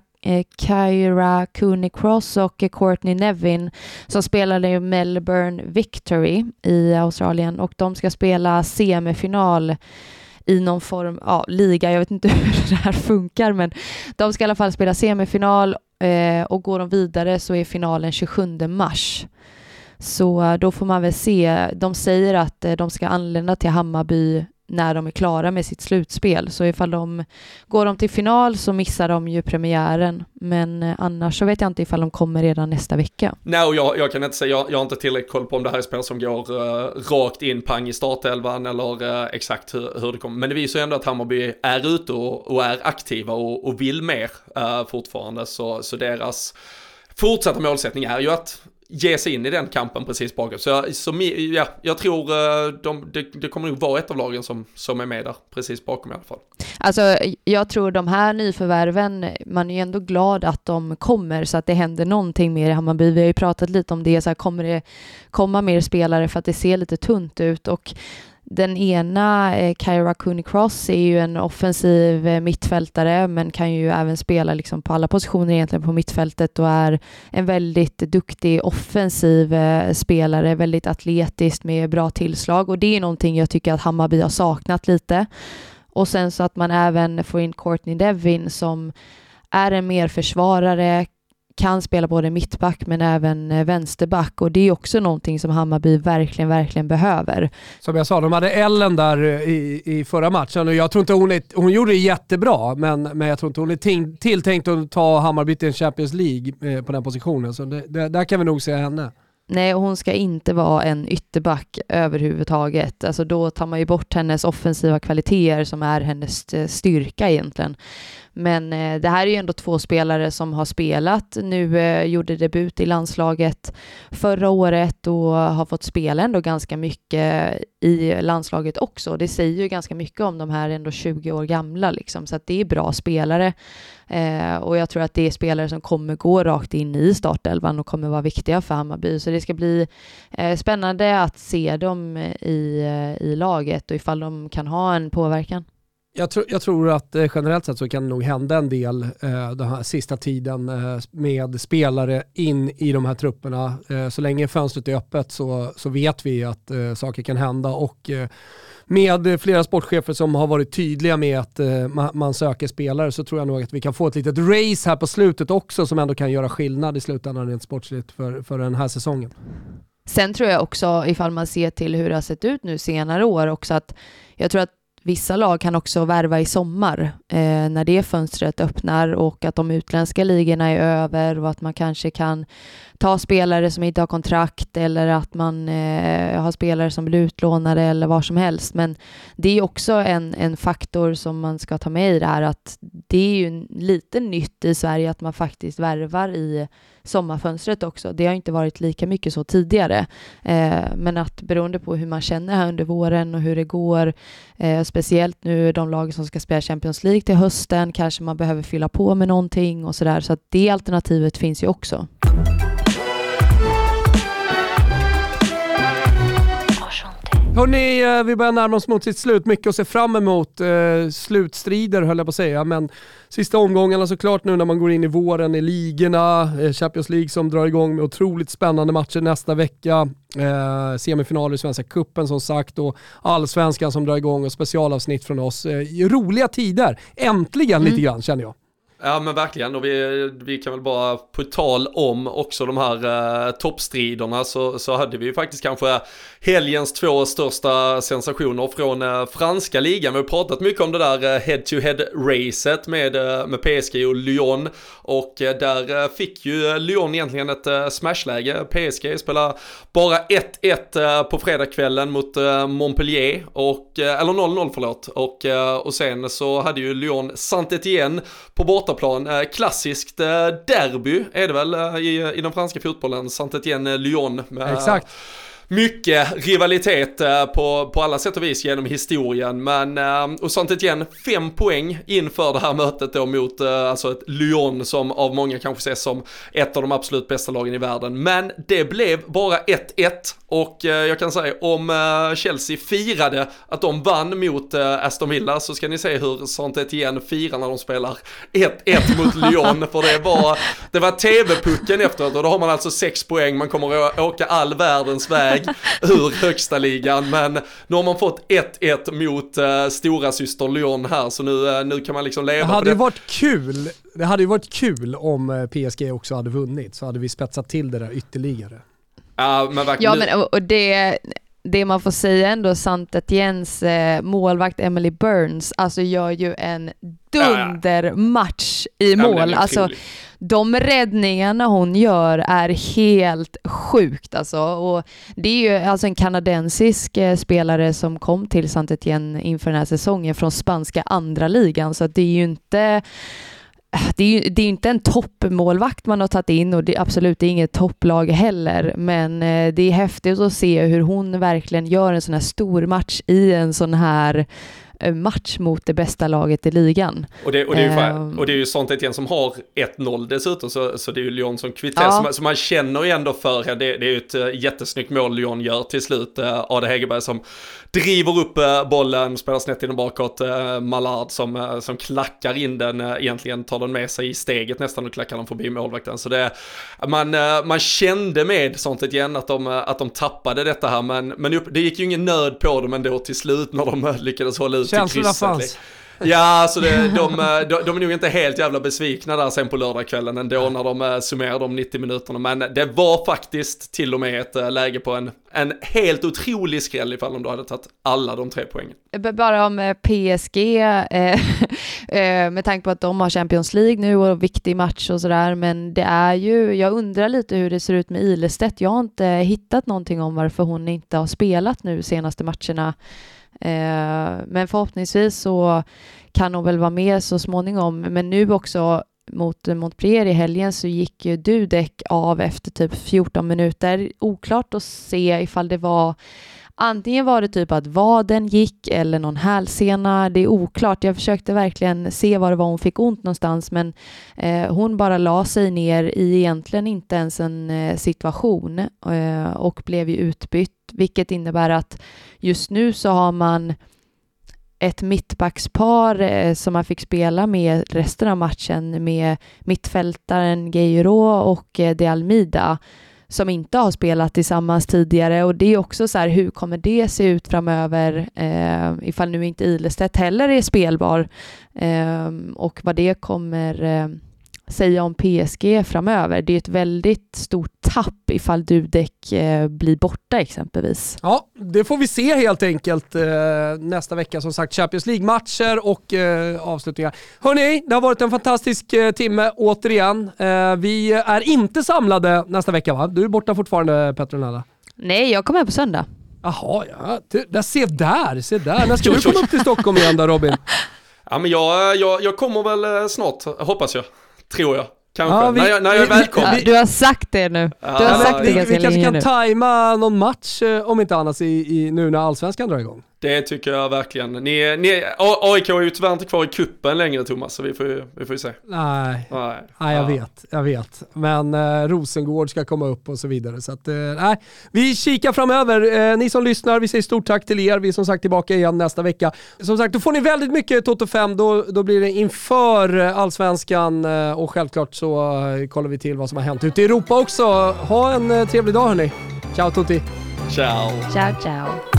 C: Kyra Cooney-Cross och Courtney Nevin, som spelade i Melbourne Victory i Australien, och de ska spela semifinal i någon form liga, jag vet inte hur det här funkar, men de ska i alla fall spela semifinal, och går de vidare så är finalen 27 mars. Så då får man väl se, de säger att de ska anlända till Hammarby när de är klara med sitt slutspel. Så ifall de går till final så missar de ju premiären. Men annars så vet jag inte ifall de kommer redan nästa vecka.
D: Nej, och jag kan inte säga, jag har inte tillräckligt koll på om det här är spel som går rakt in pang i startelvan eller exakt hur det kommer. Men det visar ju ändå att Hammarby är ute och är aktiva och vill mer fortfarande. Så deras fortsatta målsättning är ju att ge sig in i den kampen precis bakom. Så jag tror det kommer nog vara ett av lagen som är med där precis bakom i alla fall.
C: Alltså jag tror de här nyförvärven, man är ju ändå glad att de kommer så att det händer någonting mer i Hammarby. Vi har ju pratat lite om det, så här, kommer det komma mer spelare för att det ser lite tunt ut, och den ena, Kyra Cooney-Cross, är ju en offensiv mittfältare men kan ju även spela liksom på alla positioner egentligen på mittfältet, och är en väldigt duktig offensiv spelare, väldigt atletisk med bra tillslag, och det är någonting jag tycker att Hammarby har saknat lite. Och sen så att man även får in Courtney Nevin som är en mer försvarare, kan spela både mittback men även vänsterback, och det är också någonting som Hammarby verkligen, verkligen behöver. Som
B: jag sa, de hade Ellen där i förra matchen, och jag tror inte hon gjorde det jättebra, men jag tror inte hon är tilltänkt att ta Hammarby till en Champions League på den positionen, så där kan vi nog se henne.
C: Nej, och hon ska inte vara en ytterback överhuvudtaget. Alltså då tar man ju bort hennes offensiva kvaliteter som är hennes styrka egentligen. Men det här är ju ändå två spelare som har spelat. Nu gjorde debut i landslaget förra året och har fått spela ändå ganska mycket i landslaget också. Det säger ju ganska mycket om de här ändå 20 år gamla liksom. Så att det är bra spelare. Och jag tror att det är spelare som kommer gå rakt in i startelvan och kommer vara viktiga för Hammarby. Så det ska bli spännande att se dem i laget och ifall de kan ha en påverkan.
B: Jag tror att generellt sett så kan det nog hända en del den här sista tiden med spelare in i de här trupperna. Så länge fönstret är öppet så vet vi att saker kan hända, och med flera sportchefer som har varit tydliga med att man söker spelare, så tror jag nog att vi kan få ett litet race här på slutet också som ändå kan göra skillnad i slutändan rent sportsligt för den här säsongen.
C: Sen tror jag också, ifall man ser till hur det har sett ut nu senare år också, att jag tror att vissa lag kan också värva i sommar när det fönstret öppnar och att de utländska ligorna är över, och att man kanske kan ta spelare som inte har kontrakt, eller att man har spelare som blir utlånade eller vad som helst. Men det är också en faktor som man ska ta med i det här, att det är ju lite nytt i Sverige att man faktiskt värvar i sommarfönstret också. Det har inte varit lika mycket så tidigare. Men att beroende på hur man känner här under våren och hur det går, speciellt nu de lag som ska spela Champions League till hösten, kanske man behöver fylla på med någonting och sådär. Så att det alternativet finns ju också.
B: Hörrni, vi börjar närma oss mot sitt slut. Mycket att se fram emot. Slutstrider höll jag på att säga. Men sista omgångarna såklart nu när man går in i våren i ligorna. Champions League som drar igång med otroligt spännande matcher nästa vecka. Semifinaler i Svenska cupen som sagt. Och Allsvenskan som drar igång och specialavsnitt från oss. Roliga tider. Äntligen lite grann känner jag.
D: Ja men verkligen, och vi kan väl bara på tal om också de här toppstriderna så hade vi ju faktiskt kanske helgens 2 största sensationer från franska ligan. Vi har pratat mycket om det där head-to-head-racet med PSG och Lyon, och där fick ju Lyon egentligen ett smashläge. PSG spelar bara 1-1 på fredagskvällen mot Montpellier, eller 0-0 förlåt, och sen så hade ju Lyon Saint-Étienne på bortaplan. Klassiskt derby är det väl i den franska fotbollen, Saint-Étienne-Lyon.
B: Exakt.
D: Mycket rivalitet på alla sätt och vis genom historien, men och Saint-Étienne 5 poäng inför det här mötet då mot alltså ett Lyon som av många kanske ses som ett av de absolut bästa lagen i världen, men det blev bara 1-1, och jag kan säga om Chelsea firade att de vann mot Aston Villa, så ska ni se hur Saint-Étienne firar när de spelar 1-1 mot Lyon, för det var TV-pucken efteråt, och då har man alltså 6 poäng, man kommer att åka all världens väg ur högsta ligan, men nu har man fått 1-1 mot stora syster Lyon här, så nu kan man liksom leva på det.
B: Det hade ju varit kul om PSG också hade vunnit, så hade vi spetsat till det där ytterligare.
D: Ja, men verkligen.
C: Ja, men och det man får säga ändå, Saint-Étiennes målvakt Emily Burns alltså gör ju en dundermatch i mål. Alltså de räddningarna hon gör är helt sjukt alltså. Och det är ju alltså en kanadensisk spelare som kom till Saint-Étienne inför den här säsongen från spanska andra ligan, så att det är ju inte det är inte en toppmålvakt man har tagit in, och det är absolut inget topplag heller, men det är häftigt att se hur hon verkligen gör en sån här stor match i en sån här match mot det bästa laget i ligan.
D: Och det är ju Saint-Étienne som har 1-0 dessutom, så det är ju Lyon som kvitterar, så man känner ju ändå för det är ju ett jättesnyggt mål Lyon gör till slut. Ade Hegerberg som driver upp bollen, spelar snett inom bakåt, Mallard som klackar in den, egentligen tar den med sig i steget nästan och klackar den förbi målvakten. Så man kände med Saint-Étienne att de tappade detta här, men det gick ju ingen nöd på dem ändå till slut när de lyckades hålla ut till krysset. Ja, så de är nog inte helt jävla besvikna där sen på lördagskvällen ändå när de summerar de 90 minuterna, men det var faktiskt till och med ett läge på en helt otrolig skräll ifall de då hade tagit alla de 3 poängen.
C: Bara om PSG med tanke på att de har Champions League nu och viktig match och sådär, men det är ju, jag undrar lite hur det ser ut med Ilestedt. Jag har inte hittat någonting om varför hon inte har spelat nu senaste matcherna. Men förhoppningsvis så kan hon väl vara med så småningom. Men nu också mot Montpellier i helgen så gick ju Dudek av efter typ 14 minuter. Oklart att se ifall det var, antingen var det typ att vaden gick eller någon hälsena. Det är oklart. Jag försökte verkligen se var det var hon fick ont någonstans, men hon bara la sig ner i egentligen inte ens en situation och blev ju utbytt, vilket innebär att just nu så har man ett mittbackspar som man fick spela med resten av matchen med mittfältaren Gueiro och De Almeida som inte har spelat tillsammans tidigare, och det är också så här, hur kommer det se ut framöver ifall nu inte Ilestedt heller är spelbar, och vad det kommer säga om PSG framöver. Det är ett väldigt stort tapp ifall Dudek blir borta exempelvis.
B: Ja, det får vi se helt enkelt nästa vecka, som sagt, Champions League-matcher och avslutningar. Hörrni, det har varit en fantastisk timme återigen. Vi är inte samlade nästa vecka, va? Du är borta fortfarande, Petronella.
C: Nej, jag kommer på söndag.
B: Jaha, ja. Se där. När ska du komma upp till Stockholm igen då, Robin?
D: Ja, men jag kommer väl snart, hoppas jag. Tror jag. Kanske. När jag är välkommen.
C: Du har sagt det nu. Du har sagt det ganska
B: vi kanske
C: länge
B: kan
C: nu.
B: Tajma någon match om inte annars nu när Allsvenskan drar igång.
D: Det tycker jag verkligen. AIK är ju tyvärr inte kvar i kuppen längre, Thomas, så vi får ju se.
B: Nej, jag vet. Men Rosengård ska komma upp och så vidare. Så att, vi kikar framöver. Ni som lyssnar, vi säger stort tack till er. Vi är som sagt tillbaka igen nästa vecka. Som sagt, då får ni väldigt mycket Toto 5. Då blir det inför Allsvenskan, och självklart så kollar vi till vad som har hänt ute i Europa också. Ha en trevlig dag, hörni. Ciao Tutti.
D: Ciao.
C: Ciao.